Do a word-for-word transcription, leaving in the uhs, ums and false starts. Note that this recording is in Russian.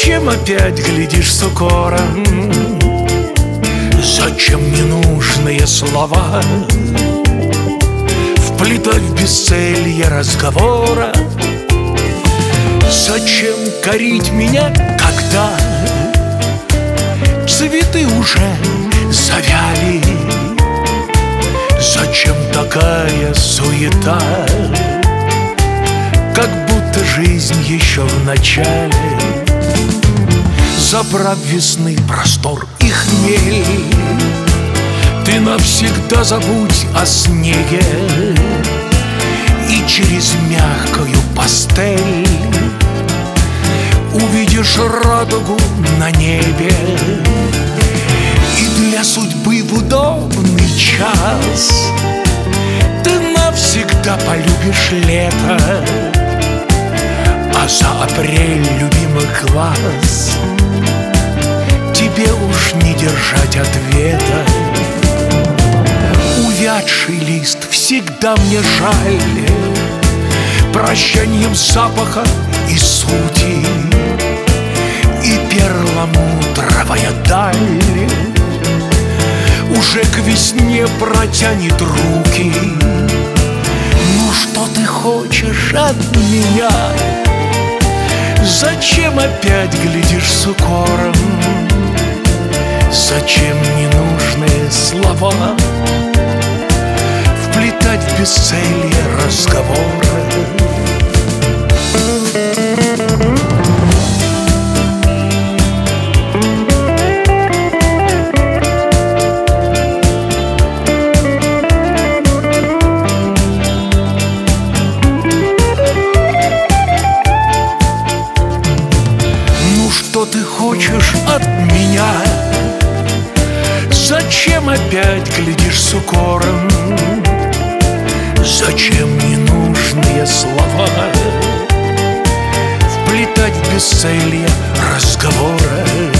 Зачем опять глядишь с укором? Зачем ненужные слова вплетать в бесцелье разговора? Зачем корить меня, когда цветы уже завяли? Зачем такая суета, как будто жизнь еще в начале? Забрав весны простор и хмель, ты навсегда забудь о снеге, и через мягкую пастель увидишь радугу на небе. И для судьбы в удобный час ты навсегда полюбишь лето, а за апрель любимых глаз тебе уж не держать ответа. Увядший лист всегда мне жаль, прощанием запаха и сути, и перламутровая даль уже к весне протянет руки. Ну что ты хочешь от меня? Зачем опять глядишь с укором? Зачем ненужные слова вплетать в бесцелье разговора? Ну что ты хочешь от меня? Зачем опять глядишь с укором? Зачем ненужные слова вплетать в бесцелье разговора?